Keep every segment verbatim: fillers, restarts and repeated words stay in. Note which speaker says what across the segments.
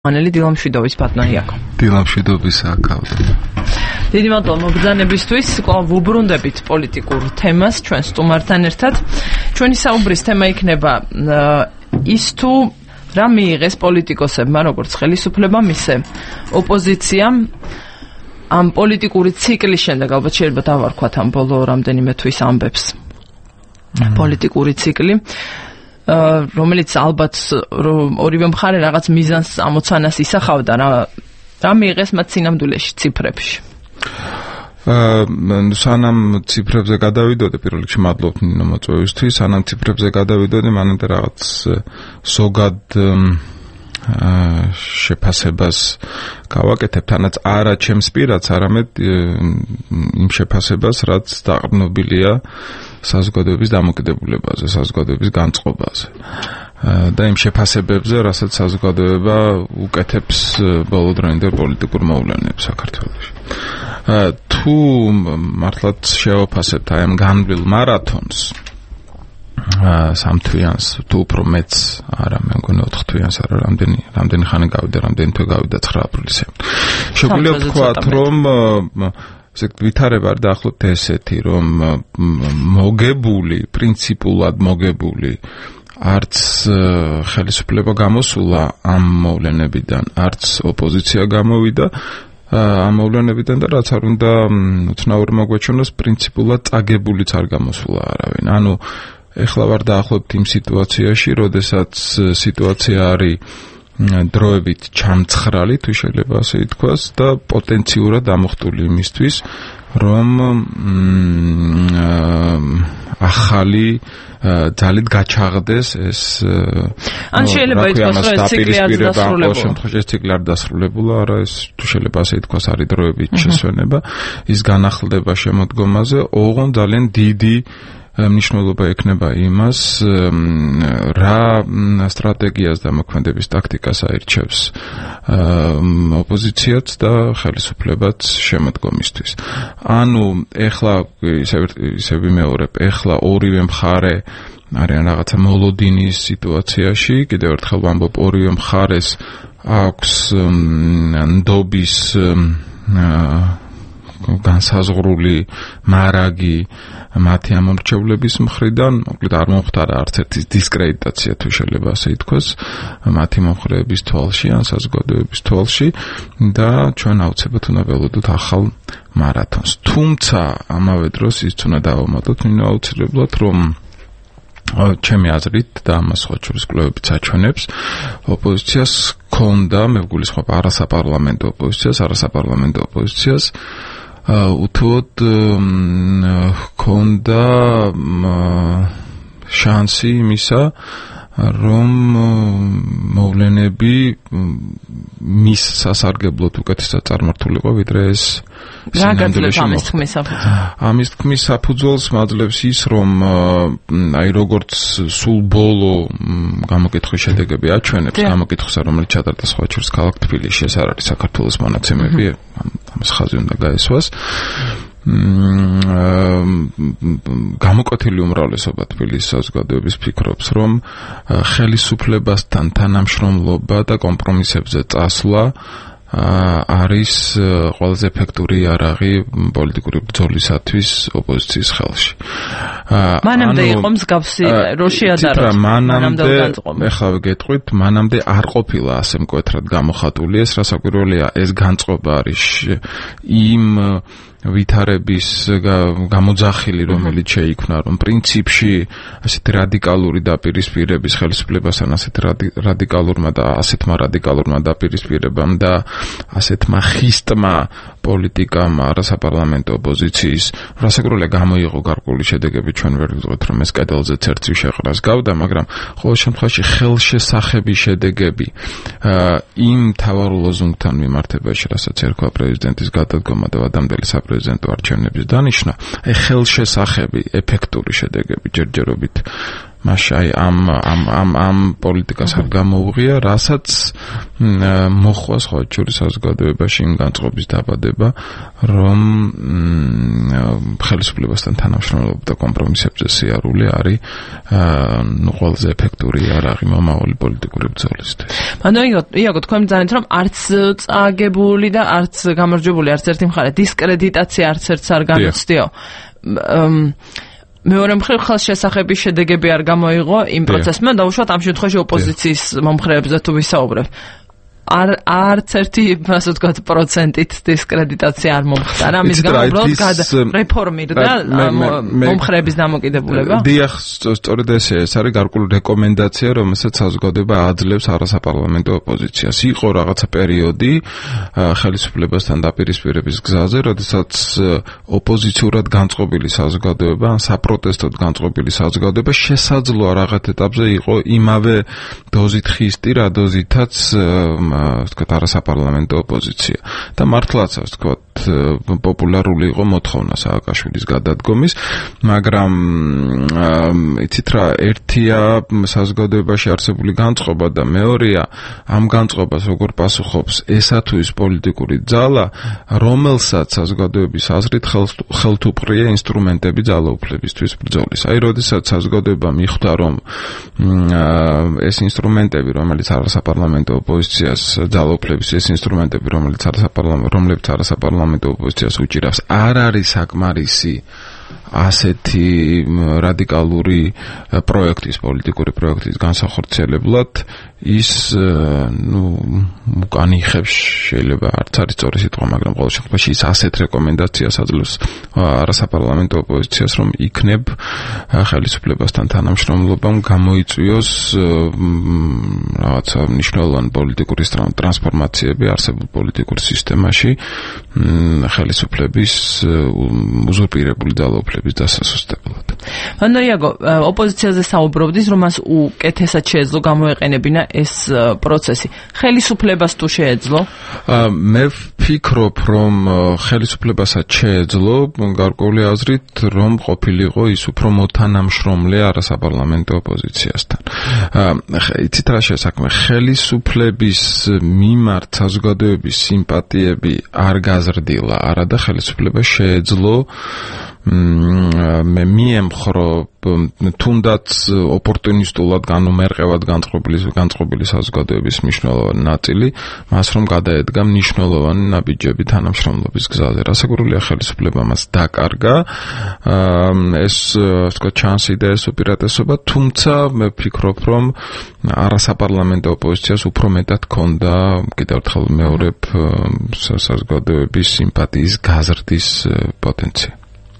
Speaker 1: Անելի Դիլամშვիդովից պատնահյակ։
Speaker 2: Դիլամშვիդովից ակավդ։
Speaker 1: Დიდი მადლობა მოგზაურებისთვის ვუბრუნდებით პოლიტიკურ თემას ჩვენს სტუმართან ერთად. ჩვენი საუბრის თემა იქნება ის თუ რა მიიღეს პოლიტიკოსებმა როგორც ხელისუფლებამ ისე ოპოზიციამ ამ პოლიტიკური ციკლის შემდეგ ალბათ შეიძლება დავარქვათ ამ ბოლო რამდენიმე თვის ამბებს. პოლიტიკური ციკლი რომელიც ალბათ ორივე მხარე რაღაც მიზანს ამოცანას ისახავდა რა რა მიიღეს მათ სინამდვილეში ციფრებში.
Speaker 2: აა სანამ ციფრებზე გადავიდოდი პირველ რიგში მადლობთ ნინო მოწვევისთვის, სანამ ციფრებზე გადავიდოდი მანამდე რაღაც ზოგად შეფასებას გავაკეთებ, თანაც არა ჩემს პირადს, არამედ იმ შეფასებას, რაც დაყრდნობილია საზოგადოების დამოკიდებულებაზე, საზოგადოების განწყობაზე. და იმ შეფასებებზე, რასაც საზოგადოება უკეთებს ბოლოდროინდელ პოლიტიკურ მოვლენებს საქართველოში. თუ მართლაც შევაფასებთ აი ამ განვლილ მარათონს, სამთვიანს, თუ უფრო მეც, არა, მე მგონი ოთხთვიანს, არა, რამდენი რამდენი ხანი გავიდა, რამდენი თვე გავიდა ცხრა აპრილისზე. შეგვიძლია ვთქვათ, რომ ესე ვითარება არ დაახლოებით ესეთი, რომ მოგებული, პრინციპულად მოგებული არც ხელისუფლება გამოსულა ამ მოვლენებიდან, არც ოპოზიცია გამოვიდა ამ მოვლენებიდან და რაც არ უნდა უცნაური მოგვეჩვენოს, პრინციპულად წაგებულიც არ გამოსულა არავინ. ანუ ეხლა ვარ დაახლოებით იმ სიტუაციაში, როდესაც სიტუაცია არის დროებით ჩამცხრალი, თუ შეიძლება ასე ითქვას, და პოტენციურად ამოხტული იმისთვის, რომ ახალი ძალით გაჩაღდეს ეს
Speaker 1: ან შეიძლება ითქვას, რომ ეს ციკლი არ დასრულებულა.
Speaker 2: ყოველ შემთხვევაში ეს ციკლი არ დასრულებულა, არა, ეს თუ შეიძლება ასე ითქვას, არის დროებით შესვენება, ის განახლდება შემოდგომაზე, ოღონ ძალიან დიდი მნიშვნელობა ექნება იმას, რა სტრატეგიას და მოქმედების ტაქტიკას აირჩევს ოპოზიციაც და ხელისუფლებაც შემოდგომისთვის. ანუ ეხლა ისე ვიმეორებ, ეხლა ორივე მხარე არიან რაღაცა მოლოდინის სიტუაციაში, კიდევ ერთხელ ვამბობ, ორივე მხარეს აქვს ნდობის განსაზღვრული მარაგი მათი ამორჩევლების მხრიდან, მოკლედ არ მომხდარა არც ერთი დისკრედიტაცია, თუ შეიძლება ასე ითქვას, მათი მომხრეების თვალში ან საზოგადოების თვალში და ჩვენ აუცილებლად უნდა ველოდოთ ახალ მარათონს. თუმცა ამავე დროს ის უნდა დავამატოთ, ნინო, აუცილებლად რომ ჩემი აზრით და ამას სხვა შორის კვლევებიც აჩვენებს, ოპოზიციას ჰქონდა, მე ვგულისხმობ არასაპარლამენტო ოპოზიციას, არასაპარლამენტო ოპოზიციას უთუოდ ჰქონდა შანსი იმისა, რომ მოვლენები მის სასარგებლოდ უკეთესად წარმართულიყო, ვიდრე ეს
Speaker 1: რა გაძლევს ამის თქმის საფუძველს?
Speaker 2: ამის თქმის საფუძველს მაძლევს ის, რომ აი როგორც სულ ბოლო გამოკითხვის შედეგები აჩვენებს, გამოკითხვის რომელიც ჩატარდა სხვა შორის ქალაქ თბილისში, ეს არ არის საქართველოს მონაცემები, ამას ხაზი უნდა გაესვას. გამოკვეთილი უმრავლესობა თბილისის საზოგადოების ფიქრობს, რომ ხელისუფლებასთან თანამშრომლობა და კომპრომისებზე წასვლა არის ყველაზე ეფექტური იარაღი პოლიტიკური ბრძოლისათვის ოპოზიციის ხელში.
Speaker 1: მანამდე იყო მსგავსი რო შეადაროთ.
Speaker 2: მანამდე, ეხლა გეტყვით, მანამდე არ ყოფილა ასე მკვეთრად გამოხატული ეს, რასაკვირველია, ეს განწყობა არის იმ ვითარების გამოძახილი, რომელიც შეიქმნა, რომ პრინციპში ასეთ რადიკალური დაპირისპირების ხელისუფლებასთან ასეთ რადიკალურმა და ასეთმა რადიკალურმა დაპირისპირებამ და ასეთმა ხისტმა პოლიტიკამ არასაპარლამენტო ოპოზიციის რასაკვირველია გამოიღო გარკვეული შედეგები, ჩვენ ვერ ვიტყვით, რომ ეს კედელზეც ერთი შეყრას გავდა, მაგრამ ყოველ შემთხვევაში ხელშესახები შედეგები იმ მთავარ ლოზუნგთან მიმართებაში, რასაც ერქვა პრეზიდენტის გადადგომა და ვადამდელი საპრეზიდენტო არჩევნების დანიშვნა, აი ხელშესახები, ეფექტური შედეგები ჯერჯერობით მაშინ აი ამ ამ ამ ამ პოლიტიკას არ გამოუღია, რასაც მოხვა სხვა შორის საზოგადოებაში იმ განწყობის დაბადება, რომ ხელისუფლებასთან თანამშრომლობა და კომპრომისებზე სიარული არის ნუ ყველაზე ეფექტური იარაღი მომავალი პოლიტიკური ბრძოლისთვის.
Speaker 1: მანო იაგო, თქვენ ძალით რომ არც წაგებული და არც გამარჯვებული არც ერთი მხარე, დისკრედიტაცია არც ერთს არ განუცდიო. მეორე მხრივ ხელშესახების შედეგები არ გამოიღო იმ პროცესმა, დაუშვათ ამ შემთხვევაში ოპოზიციის მომხრეებზე თუ ვისაუბრებ. არ არც ერთი, ასე ვთქვათ, პროცენტით დისკრედიტაცია არ მომხდარა. ამის გამო უბრალოდ რეფორმირდა მომხრეების დამოკიდებულება.
Speaker 2: დიახ, სწორედ ესე, ეს არის გარკვეული რეკომენდაცია, რომელსაც საზოგადოება აძლევს არასაპარლამენტო ოპოზიციას. იყო რაღაცა პერიოდი ხელისუფლებასთან დაპირისპირების გზაზე, როდესაც ოპოზიციურად განწყობილი საზოგადოება, ან საპროტესტოდ განწყობილი საზოგადოება შესაძლოა რაღაც ეტაპზე იყო იმავე დოზით ხისტი, რა დოზითაც ვთქვათ, არასაპარლამენტო ოპოზიცია. და მართლაც, ასე ვთქვათ, პოპულარული იყო მოთხოვნა სააკაშვილის გადადგომის, მაგრამ იცით რა, ერთია საზოგადოებაში არსებული განწყობა და მეორეა ამ განწყობას როგორ პასუხობს ესა თუ ის პოლიტიკური ძალა, რომელსაც საზოგადოების აზრით ხელთუპყრია ინსტრუმენტები ძალაუფლებისთვის ბრძოლის. აი, როდესაც საზოგადოება მიხვდა, რომ ეს ინსტრუმენტები, რომელიც არასაპარლამენტო ოპოზიციას ძალაუფლების ეს ინსტრუმენტები, რომელიც არასაპარლამენტო, რომლებიც არასაპარლამენტო ოპოზიციას უჭირავს, არ არის საკმარისი ასეთი რადიკალური პროექტის, პოლიტიკური პროექტის განსახორციელებლად, ის ნუ უკან იხებს, შეიძლება არც არის სწორი სიტყვა, მაგრამ ყოველ შემთხვევაში ის ასეთ რეკომენდაციას აძლევს არასაპარლამენტო ოპოზიციას, რომ იქნებ ხელისუფლებასთან თანამშრომლობამ გამოიწვიოს რაღაცა მნიშვნელოვანი პოლიტიკური ტრანსფორმაციები არსებულ პოლიტიკურ სისტემაში ხელისუფლების უზურპირებული ძალაუფლების დასასუსტებლად.
Speaker 1: ანუ იაგო, ოპოზიციაზე საუბრობდის, რომ მას უკეთესად შეეძლო გამოეყენებინა ეს პროცესი. ხელისუფლებას თუ შეეძლო?
Speaker 2: მე ვფიქრობ, რომ ხელისუფლებასაც შეეძლო, გარკვეული აზრით, რომ ყოფილიყო ის უფრო მოთანამშრომლე არასაპარლამენტო ოპოზიციასთან. იცით რა შესაქმე, ხელისუფლების მიმართ საზოგადოების სიმპათიები არ გაზრდილა, არადა ხელისუფლება შეეძლო მე მიემხრო თუნდაც ოპორტუნისტულად განუმერყევად განწყობილი განწყობილი საზოგადოების მნიშვნელოვანი ნაწილი, მას რომ გადაედგა მნიშვნელოვანი ნაბიჯები თანამშრომლობის გზაზე. რასაკურველია ხელისუფლება მას დაკარგა, ეს თქვა ჩანსი და ეს უპირატესობა, თუმცა მე ვფიქრობ, რომ არასაპარლამენტო ოპოზიციას უფრო მეტად ჰქონდა, კიდევ ერთხელ მეორებ, საზოგადოების სიმპათიის გაზრდის პოტენცია.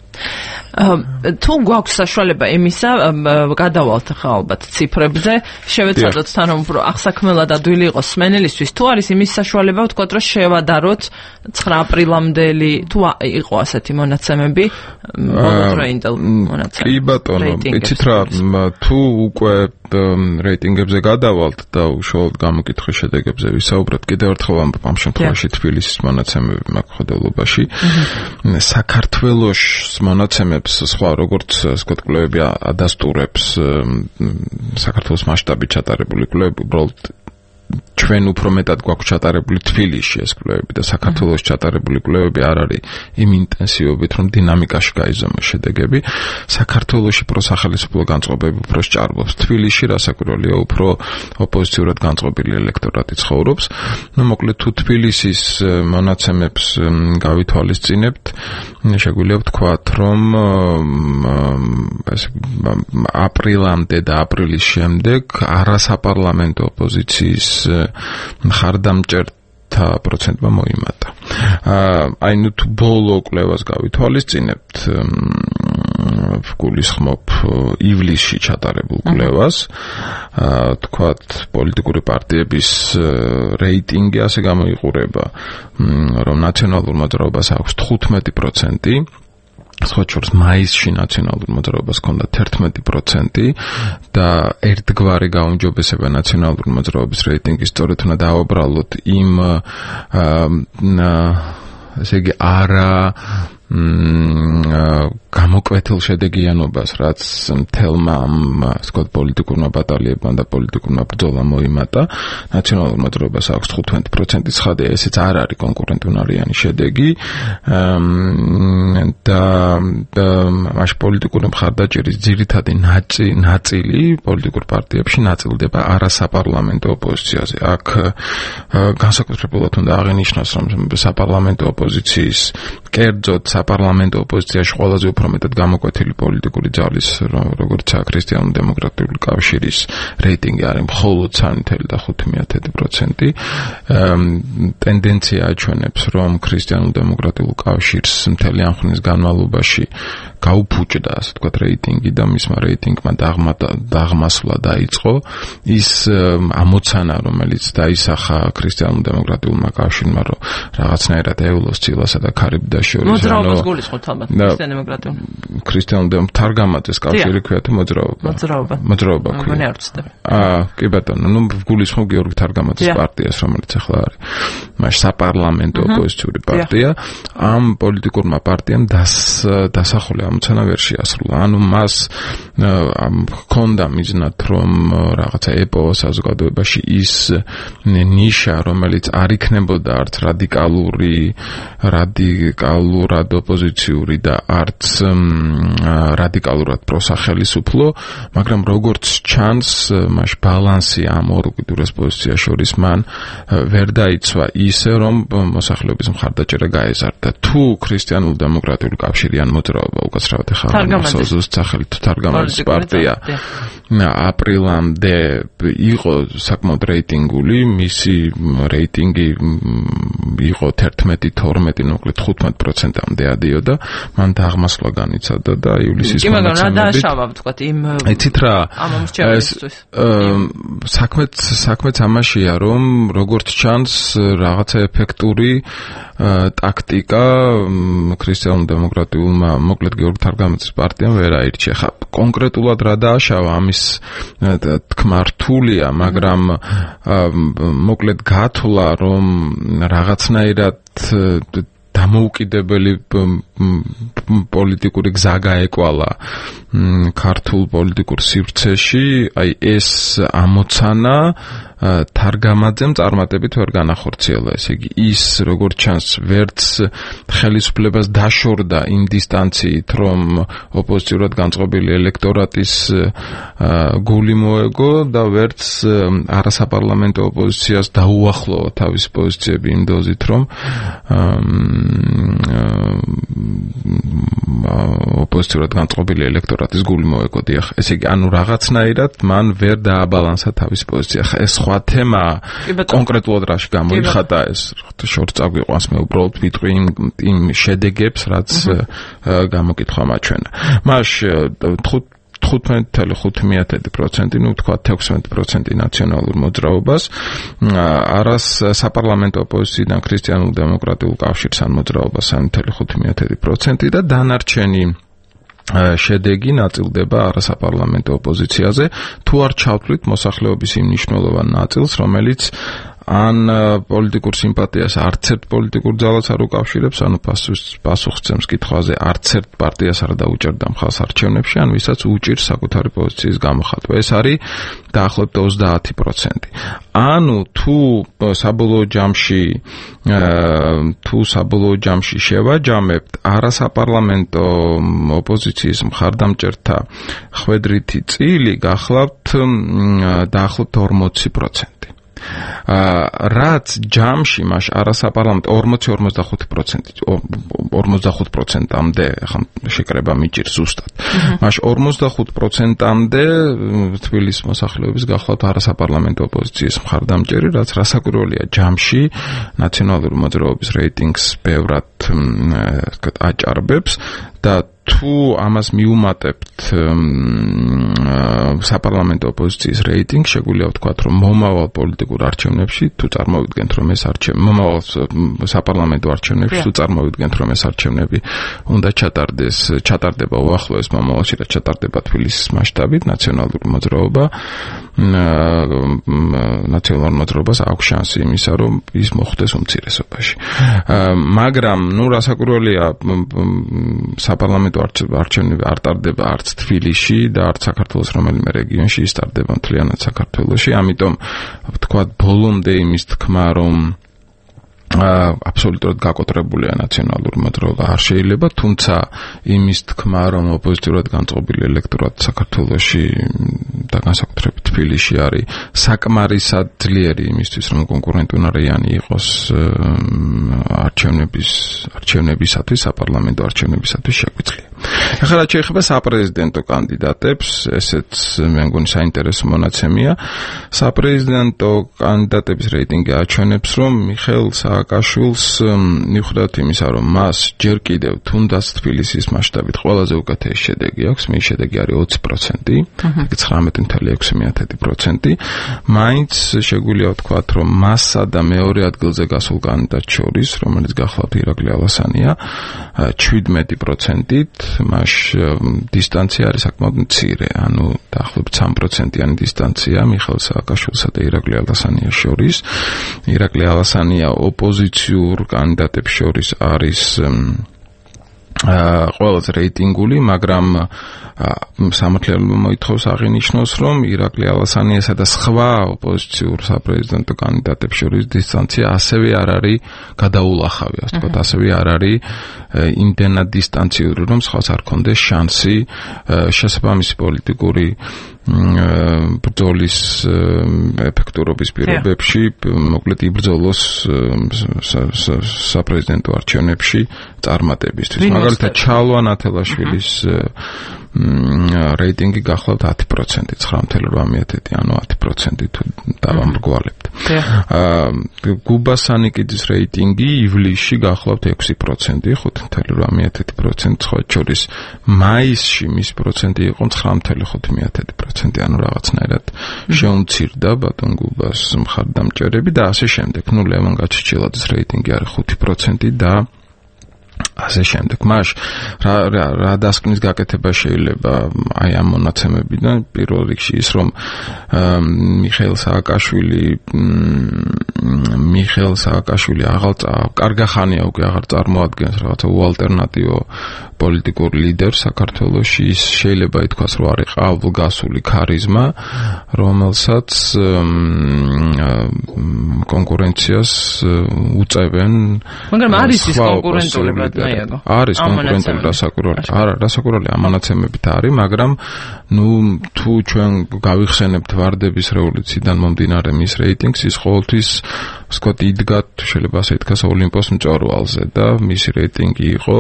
Speaker 1: თუ გვაქვს საშუალება იმისა, გადავალთ ახლა ალბათ ციფრებზე, შევეცადოთ თან რომ აღსაქმელად ადვილი იყოს სმენელისთვის, თუ არის იმის საშუალება, ვთქვათ, რომ შევადაროთ ცხრა აპრილამდელი, თუ იყო ასეთი მონაცემები, ბოლოდროინდელ მონაცემები.
Speaker 2: კი ბატონო, იცით რა, თუ უკვე რეიტინგებზე გადავალთ და უშუალოდ გამოკითხვის შედეგებზე ვისაუბრებთ, კიდევ ერთხელ ამ შემთხვევაში თბილისის მონაცემები მაქვს ხედელობაში. საქართველოს მონაცემებს სხვა როგორც ვთქვათ კვლევები ადასტურებს საქართველოს მასშტაბით ჩატარებული კვლევები, უბრალოდ ჩვენ უფრო მეტად გვაქვს ჩატარებული თბილისში ეს კვლევები და საქართველოს ჩატარებული კვლევები არ არის იმ ინტენსივობით, რომ დინამიკაში გაიზომოს შედეგები. საქართველოში პროსახელისუფლო განწყობები უფრო სჭარბობს. თბილისში რასაკვირველია უფრო ოპოზიციურად განწყობილი ელექტორატი ცხოვრობს. ნუ მოკლედ თუ თბილისის მონაცემებს გავითვალისწინებთ, შეგვიძლია ვთქვათ, რომ აპრილამდე და აპრილის შემდეგ არასაპარლამენტო ოპოზიციის მხარდამჭერთა პროცენტმა მოიმატა. აი ნუ თუ ბოლო კვლევას გავითვალისწინებთ, ვგულისხმობ ივლისში ჩატარებულ კვლევას, თქვათ პოლიტიკური პარტიების რეიტინგი ასე გამოიყურება, რომ ნაციონალურ მოძრაობას აქვს თხუთმეტი პროცენტი, სხვა შორის მაისში ნაციონალურ მოძრაობას ჰქონდა თერთმეტი პროცენტი და ერთგვარი გაუმჯობესება ნაციონალურ მოძრაობის რეიტინგის სწორედ უნდა დავაბრალოთ იმ ესე იგი არა გამოკვეთილ შედეგიანობას, რაც მთელმა ამ ვთქვათ პოლიტიკურმა ბატალიებმა და პოლიტიკურმა ბრძოლამ მოიმატა, ნაციონალურ მოძრაობას აქვს თხუთმეტი პროცენტი ცხადია, ესეც არ არის კონკურენტუნარიანი შედეგი და მაშ პოლიტიკური მხარდაჭერის ძირითადი ნაწილი პოლიტიკურ პარტიებში ნაწილდება არასაპარლამენტო ოპოზიციაზე. აქ განსაკუთრებულად უნდა აღინიშნოს, რომ საპარლამენტო ოპოზიციის კერძოდ საპარლამენტო ოპოზიციაში ყველაზე უფრო მეტად გამოკვეთილი პოლიტიკური ძალის, როგორიცაა ქრისტიანულ-დემოკრატიული კავშირის რეიტინგი არის მხოლოდ სამი და ხუთი პროცენტი. ტენდენცია აჩვენებს, რომ ქრისტიანულ-დემოკრატიულ კავშირს მთელი ამ ხნის განმავლობაში გაუფუჭდა, ასე ვთქვათ, რეიტინგი და მისმა რეიტინგმა დაღმასვლა დაიწყო. ის ამოცანა, რომელიც დაისახა ქრისტიანულ-დემოკრატიულმა კავშირმა, რომ რაღაცნაირად ეულოს ცილასა და ქარიბდას შორის
Speaker 1: მოძრაობას გულისხმობთ ალბათ ქრისტიანულ-დემოკრატიულ.
Speaker 2: ქრისტიანულ-დემოკრატიულ თარგამაძეს კავშირი ქვია თუ მოძრაობა?
Speaker 1: მოძრაობა.
Speaker 2: მოძრაობა ქვია.
Speaker 1: მგონი არ ვწდები.
Speaker 2: აა, კი ბატონო, ნუ გულისხმობ გიორგი თარგამაძის პარტიას, რომელიც ახლა არის. მას საპარლამენტო ოპოზიციური პარტია. ამ პოლიტიკურმა პარტიამ დასახული ამოცანა ვერ შეასრულა. ანუ მას ჰქონდა მიზნად, რომ რაღაცა ეპოვოს საზოგადოებაში ის ნიშა, რომელიც არ იქნებოდა არც რადიკალური, რადიკალურად ოპოზიციური და არც რადიკალურად პროსახელისუფლო, მაგრამ როგორც ჩანს, მას ბალანსი ამ ორ უკიდურეს პოზიციას შორის მან ვერ დაიცვა ისე, რომ მოსახლეობის მხარდაჭერა გაეზარდა. თუ ქრისტიანულ-დემოკრატიულ კავშირიან მოძრაობა უკაცრავად ახლა მოსაზრების სახელით თარგამაძის პარტია აპრილამდე იყო საკმაოდ რეიტინგული, მისი რეიტინგი იყო ერთმეტი, თორმეტი, მოკლედ თხუთმეტ პროცენტამდე ადიოდა, მან დაღმასვლა განიცადა და ივლისის
Speaker 1: კი, მაგრამ რა დააშავა, ვთქვათ, იმ
Speaker 2: იცით რა,
Speaker 1: ამომრჩევლისთვის.
Speaker 2: საქმეც საქმეც ამაშია, რომ როგორც ჩანს, რაღაცა ეფექტური ტაქტიკა ქრისტიანულ-დემოკრატიულმა, მოკლედ გიორგი თარგამაძის პარტიამ ვერ აირჩია. ხა კონკრეტულად რა დააშავა, ამის თქმა რთულია, მაგრამ მოკლედ გათვლა, რომ რაღაცნაირად დამოუკიდებელი პოლიტიკური გზა გაეკვალა ქართულ პოლიტიკურ სივრცეში, აი ეს ამოცანა თარგამაძემ წარმატებით ვერ განახორციელა. ესე იგი, ის როგორც ჩანს, ვერც ხელისუფლებას დაშორდა იმ დისტანციით, რომ ოპოზიციურად განწყობილი ელექტორატის გული მოეგო და ვერც არასაპარლამენტო ოპოზიციას დაუახლოვა თავისი პოზიციები იმ დოზით, რომ ოპოზიციურად განწყობილი ელექტორატის გული მოეგო. დიახ, ესე იგი, ანუ რაღაცნაირად მან ვერ დააბალანსა თავისი პოზიცია. ეს სხვა თემა კონკრეტულად რაში გამოიხატა, ეს შორს წაგვიყვანს, მე უბრალოდ ვიტყვი იმ შედეგებს, რაც გამოკითხვა მაჩვენა. მას თხუთმეტი და ხუთი პროცენტი, ნუ თქვა ექვსმეტი პროცენტი ნაციონალურ მოძრაობას, არას საპარლამენტო ოპოზიციიდან ქრისტიანულ-დემოკრატიულ კავშირს ან მოძრაობას სამი და ხუთი პროცენტი და დანარჩენი შედეგი ნაწილდება არასაპარლამენტო ოპოზიციაზე, თუ არ ჩავთვლით მოსახლეობის იმ მნიშვნელოვან ნაწილს, რომელიც ან პოლიტიკურ სიმპათიას არც ერთ პოლიტიკურ ძალას არ უკავშირებს, ანუ პასუხისმცემს კითხვაზე არც ერთ პარტიას არ დაუჭერდა მხარს არჩევნებში, ან ვისაც უჭირს საკუთარი პოზიციის გამოხატვა. ეს არის დაახლოებით ოცდაათი პროცენტი. ანუ თუ საბოლოო ჯამში თუ საბოლოო ჯამში შევაჯამებთ არასაპარლამენტო ოპოზიციის მხარდამჭერთა ხვედრითი წილი, გახლავთ დაახლოებით ორმოცი პროცენტი. რაც ჯამში მას არასაპარლამენტო ორმოცი ორმოცდახუთი პროცენტი ორმოცდახუთ პროცენტამდე ხა შეკრება მიჭირს ზუსტად. მას ორმოცდახუთ პროცენტამდე თბილისის მოსახლეობის გახლავთ არასაპარლამენტო ოპოზიციის მხარდამჭერი, რაც რასაკვირველია ჯამში ნაციონალური მოძრაობის რეიტინგს ბევრად აჭარბებს და თუ ამას მიუმატებთ საპარლამენტო ოპოზიციის რეიტინგს, შეგვიძლია ვთქვათ, რომ მომავალ პოლიტიკურ არჩევნებში, თუ წარმოვიდგენთ, რომ ეს არჩევნები, მომავალ საპარლამენტო არჩევნებში, თუ წარმოვიდგენთ, რომ ეს არჩევნები უნდა ჩატარდეს, ჩატარდება უახლოეს მომავალში და ჩატარდება თბილისის მასშტაბით, ნაციონალური მოძრაობა ნაციონალურ მოძრაობას აქვს შანსი იმისა, რომ ის მოხდეს უმცირესობაში. მაგრამ, ნუ რასაკვირველია, საპარლამენტო არჩევნები არ ტარდება არც თბილისში და არც საქართველოს რომელიმე რეგიონში, ის ტარდება მთლიანად საქართველოში. ამიტომ ვთქვათ, ბოლომდე იმის თქმა, რომ აბსოლუტურად გაკოტრებულია ნაციონალური მოძრაობა არ შეიძლება, თუმცა იმის თქმა, რომ ოპოზიციურად განწყობილი ელექტორატი საქართველოში და განსაკუთრებით თბილისში არის საკმარისად ძლიერი იმისთვის, რომ კონკურენტუნარიანი იყოს არჩევნების არჩევნებისათვის, საპარლამენტო არჩევნებისათვის შეგვიძლია. ახლა რაც შეეხება საპრეზიდენტო კანდიდატებს, ესეც მე მგონი საინტერესო მონაცემია. საპრეზიდენტო კანდიდატების რეიტინგი აჩვენებს, რომ მიხეილ სააკაშვილს მიუხედავად იმისა, რომ მას ჯერ კიდევ თუნდაც თბილისის მასშტაბით ყველაზე უკეთესი შედეგი აქვს, მის შედეგი არის ოცი პროცენტი, ცხრამეტი virgulă ექვსი პროცენტი, მაინც შეგვიძლია ვთქვათ, რომ მასსა და მეორე ადგილზე გასულ კანდიდატს შორის, რომელიც გახლავთ ირაკლი ალასანია, შვიდმეტი პროცენტით, მას დისტანცია არის საკმაოდ მცირე, ანუ დაახლოებით სამი პროცენტიანი დისტანცია მიხეილ სააკაშვილსა და ირაკლი ალასანიას შორის. ირაკლი ალასანია ოპოზიციურ კანდიდატებს შორის არის ყველაზე რეიტინგული, მაგრამ სამართლიანობა მოითხოვს აღინიშნოს, რომ ირაკლი ალასანიასა და სხვა ოპოზიციურ საპრეზიდენტო კანდიდატებს შორის დისტანცია ასევე არ არის გადაულახავი, ასე ვთქვათ, ასევე არ არის იმდენად დისტანციური, რომ სხვას არ ქონდეს შანსი შესაბამისი პოლიტიკური ბრძოლის ეფექტურობის პირობებში, მოკლედ იბრძოლოს საპრეზიდენტო არჩევნებში წარმატებისთვის. მაგალითად, ჩალვა ნათელაშვილის რეიტინგი გახლავთ ათი პროცენტი, ცხრა virgulă opt, ანუ ათი პროცენტი თუ დავამრგვალებთ. გუბა სანიკიძის რეიტინგი ივლისში გახლავთ ექვსი პროცენტი, ხუთი virgulă opt პროცენტი, სხვა შორის მაისში მის პროცენტი იყო ცხრა virgulă ხუთი პროცენტი, ანუ რაღაცნაირად შეუმცირდა ბატონ გუბას მხარდამჭერები და ასე შემდეგ. ნუ ლევან გაჩეჩილაძის რეიტინგი არის ხუთი პროცენტი და ასე შემდეგ. მას რა რა დასკვნის გაკეთება შეიძლება აი ამ მონაცემებიდან, პირველ რიგში ის, რომ მიხეილ სააკაშვილი მიხეილ სააკაშვილი აღარ კარგახანია უკვე აღარ წარმოადგენს რაღაცა უალტერნატივო პოლიტიკურ ლიდერს საქართველოში. ის შეიძლება ითქვას, რომ არის ყავლგასული ქარიზმა, რომელსაც კონკურენციას უწევენ.
Speaker 1: მაგრამ არის ის კონკურენტულებად ნაიადო.
Speaker 2: არის კონკურენტული რასაკვირველი. არა, რასაკვირველი ამონაცემებით არის, მაგრამ ნუ თუ ჩვენ გავიხსენებთ ვარდების რევოლუციიდან მომდინარე მის რეიტინგს, ის ყოველთვის ვთქვათ, იდგა, შეიძლება ასე ითქვას, ოლიმპოს მწვერვალზე და მისი რეიტინგი იყო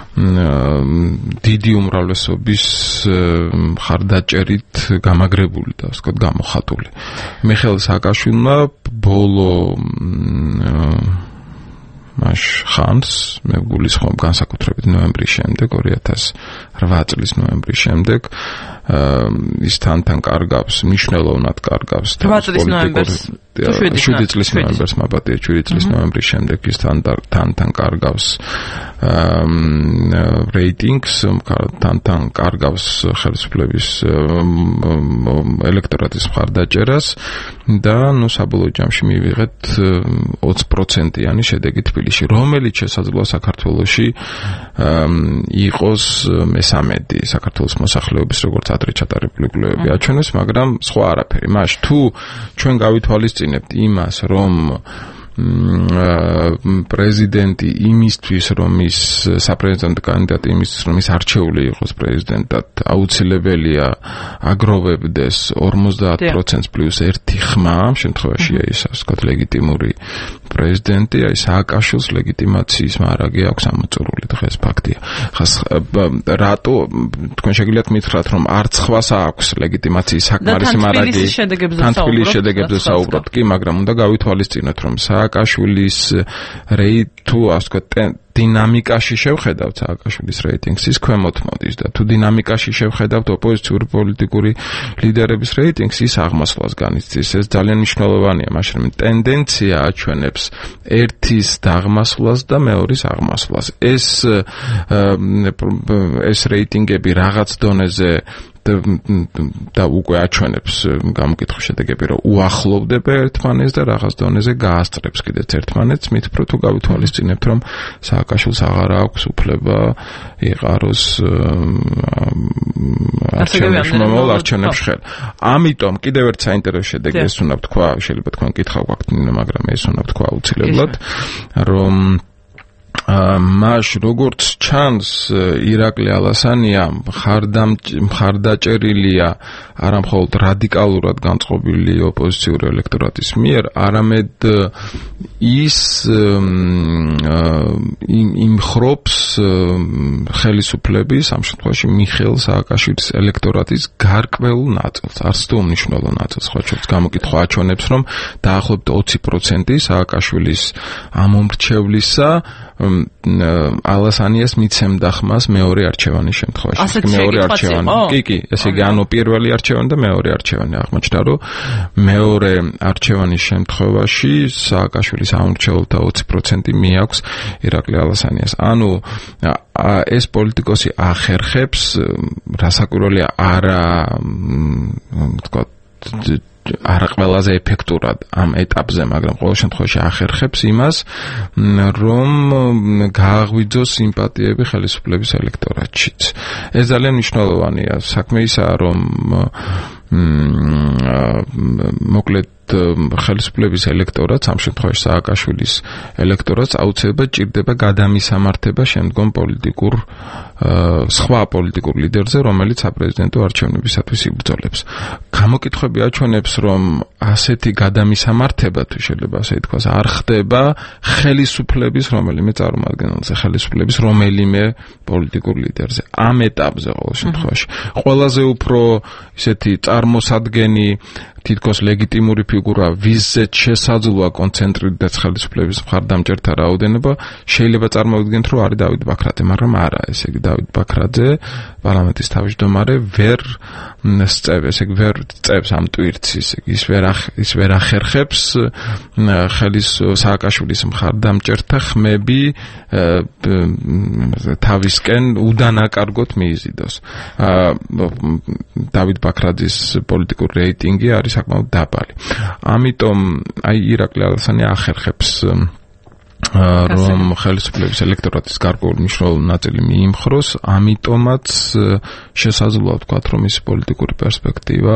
Speaker 2: დიდი უმრავლესობის მხარდაჭერით გამაგრებული და ვთქვათ, გამოხატული. მიხეილ სააკაშვილმა ბოლო მას ხანს, მე გულისხმობ განსაკუთრებით ნოემბრის შემდეგ, ორი ათას რვა წლის ნოემბრის შემდეგ, ის თანთან კარგავს, მნიშვნელოვნად კარგავს
Speaker 1: რვა წლის ნოემბერს,
Speaker 2: შვიდი წლის ნოემბერს, მაბატია, შვიდი წლის ნოემბრის შემდეგ ის თანთან კარგავს რეიტინგს, თანთან კარგავს ხელისუფლების ელექტორატის მხარდაჭერას და ნუ საბოლოო ჯამში მივიღეთ ოცი პროცენტიანი შედეგი თბილისში, რომელიც შესაძლოა საქართველოში იყოს მესამედი საქართველოს მოსახლეობის, როგორც ადრე ჩატარებული კვლევები აჩვენებს, მაგრამ სხვა არაფერი. მას თუ ჩვენ გავითვალისწინებთ იმას, რომ პრეზიდენტი იმისთვის, რომ ის საპრეზიდენტო კანდიდატი იმისთვის, რომ ის არჩეული იყოს პრეზიდენტად, აუცილებელია აგროვებდეს ორმოცდაათ პროცენტს პლუს ერთი ხმა, ამ შემთხვევაში ის ასე ვთქვათ ლეგიტიმური პრეზიდენტი, აი სააკაშვილს ლეგიტიმაციის მარაგი აქვს ამოწურული, დღეს ფაქტია. რატო თქვენ შეგიძლიათ მითხრათ, რომ არც ხვას აქვს ლეგიტიმაციის საკმარისი მარაგი, თან თბილისის შედეგებზე საუბრობთ კი, მაგრამ უნდა გავითვალისწინოთ, რომ სააკაშვილის რეიტ თუ ასე ვთქვათ დინამიკაში შევხედავთ სააკაშვილის რეიტინგს, ის ქვემოთ მოდის და თუ დინამიკაში შევხედავთ ოპოზიციური პოლიტიკური ლიდერების რეიტინგს, ის აღმასვლას განიცდის. ეს ძალიან მნიშვნელოვანია, მაშინ რომ ტენდენცია აჩვენებს ერთის დაღმასვლას და მეორის აღმასვლას. ეს ეს რეიტინგები რაღაც დონეზე და უკვე აჩვენებს გამოკითხვის შედეგები, რომ უახლოვდება ერთმანეთს და რაღაც დონეზე გაასწრებს კიდეც ერთმანეთს, მით უფრო თუ გავითვალისწინებთ, რომ სააკაშვილს აღარ აქვს უფლება იყაროს არჩევნებში მომავალ არჩევნებში ხელი. ამიტომ კიდევ ერთ საინტერესო შედეგი ეს უნდა ვთქვა, შეიძლება თქვენ კითხავ გაქვთ, მაგრამ ეს უნდა ვთქვა აუცილებლად, რომ მას როგორც ჩანს ირაკლი ალასანია მხარდაჭერილია არა მხოლოდ რადიკალურად განწყობილი ოპოზიციური ელექტორატის მიერ, არამედ ის იმხრობს ხელისუფლების, ამ შემთხვევაში მიხეილ სააკაშვილის ელექტორატის გარკვეულ ნაწილს, არც თუ უმნიშვნელო ნაწილს, ხო ჩვენს გამოკითხვა აჩვენებს, რომ დაახლოებით ოცი პროცენტი სააკაშვილის ამომრჩევლისა ალასანიას მიცემდა ხმას მეორე არჩევანის შემთხვევაში. მეორე არჩევანი. კი, კი, ესე იგი ანუ პირველი არჩევანი და მეორე არჩევანი აღმოჩნდა, რომ მეორე არჩევანის შემთხვევაში სააკაშვილის ამომრჩევლთა ოცი პროცენტი მიაქვს ირაკლი ალასანიას. ანუ ეს პოლიტიკოსი ახერხებს, რასაკვირველია, არა თქვა არა ყველაზე ეფექტურად ამ ეტაპზე, მაგრამ ყოველ შემთხვევაში ახერხებს იმას, რომ გააღვიძოს სიმპათიები ხელისუფლების ელექტორატშიც. ეს ძალიან მნიშვნელოვანია. საქმე ისაა, რომ მოკლედ ხელისუფლების ელექტორატს, ამ შემთხვევაში სააკაშვილის ელექტორატს აუცილებლად ჭირდება გადამისამართება შემდგომ პოლიტიკურ სხვა პოლიტიკურ ლიდერზე, რომელიც საპრეზიდენტო არჩევნებისათვის იბრძოლებს. გამოკითხვები აჩვენებს, რომ ასეთი გადამისამართება, თუ შეიძლება ასე ითქვას, არ ხდება ხელისუფლების რომელიმე წარმომადგენელზე, ხელისუფლების რომელიმე პოლიტიკურ ლიდერზე. ამ ეტაპზე ყოველ შემთხვევაში ყველაზე უფრო ისეთი წარმოსადგენი თითქოს ლეგიტიმური ფიგურა, ვიზეც შესაძლოა კონცენტრირდეს ხელისუფლების მხარდამჭერთა რაოდენობა, შეიძლება წარმოვიდგინოთ, რომ არის დავით ბაქრაძე, მაგრამ არა, ესე იგი დავით ბაქრაძე, პარლამენტის თავმჯდომარე ვერ სწევს, ესე იგი ვერ წევს ამ ტვირთს, ესე იგი ის ვერ ის ვერ ახერხებს ხელის სააკაშვილის მხარდამჭერთა ხმები თავისკენ უდანაკარგოთ მიიზიდოს. დავით ბაქრაძის პოლიტიკური რეიტინგი არის საკმაოდ დაბალი. ამიტომ აი ირაკლი ალასანია ახერხებს რომ ხელისუფლების ელექტორატის გარკვეული მნიშვნელოვანი ნაწილი მიიმხროს, ამიტომაც შესაძლოა ვთქვათ, რომ ის პოლიტიკური პერსპექტივა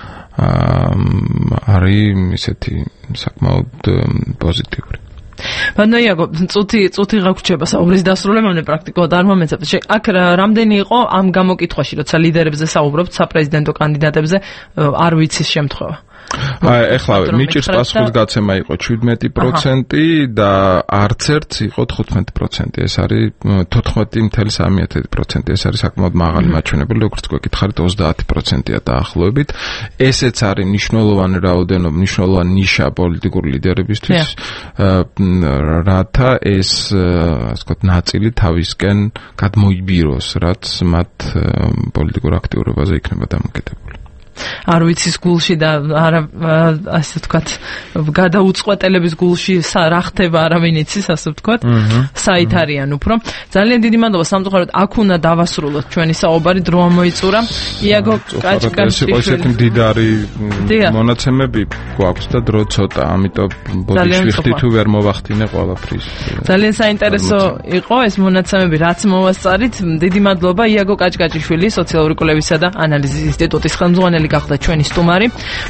Speaker 2: არის ისეთი საკმაოდ პოზიტიური.
Speaker 1: ბანოიაგო, წუთი წუთი გაგვრჩება საუბრის დასრულებამდე პრაქტიკულად არ მომეცათ. აქ რამდენი იყო ამ გამოკითხვაში, როცა ლიდერებზე საუბრობთ, საპრეზიდენტო კანდიდატებზე, არ ვიცის შემთხვევა.
Speaker 2: აი, ეხლა მიჭირს პასუხისგაცემა იყო შვიდმეტი პროცენტი და არც ერთს იყო თხუთმეტი პროცენტი. ეს არის თოთხმეტი ფاصლე სამი პროცენტი. ეს არის საკმაოდ მაღალი მაჩვენებელი, როგორც გვეკითხარით, ოცდაათი პროცენტია დაახლოებით. ესეც არის მნიშვნელოვანი რაოდენობა, მნიშვნელოვანი ნიშა პოლიტიკური ლიდერებისთვის, რათა ეს, ასე ვთქვათ, ნაწილი თავისკენ გადმოიბიროს, რაც მათ პოლიტიკურ აქტიურობაზე იქნება დამოკიდებული.
Speaker 1: არ ვიცის გულში და არა ასე ვთქვათ გადაუწყვეტელების გულში რა ხდება არავინ იცის ასე ვთქვათ საით არიან უფრო ძალიან დიდი მადლობა სამწუხაროდ აქ უნდა დავასრულოთ ჩვენი საუბარი დრო ამოიწურა იაგო კაჭკაჭი
Speaker 2: ესეთი მდიდარი მონაცემები გვაქვს და დრო ცოტა ამიტომ ბოდიში თუ ვერ მოვახდინე ყველაფრის
Speaker 1: ძალიან საინტერესო იყო ეს მონაცემები რაც მოვასწარით დიდი მადლობა იაგო კაჭკაჭიშვილი სოციალური კვლევისა და ანალიზის ინსტიტუტის ხელმძღვანელი გახდა ჩვენი სტუმარი.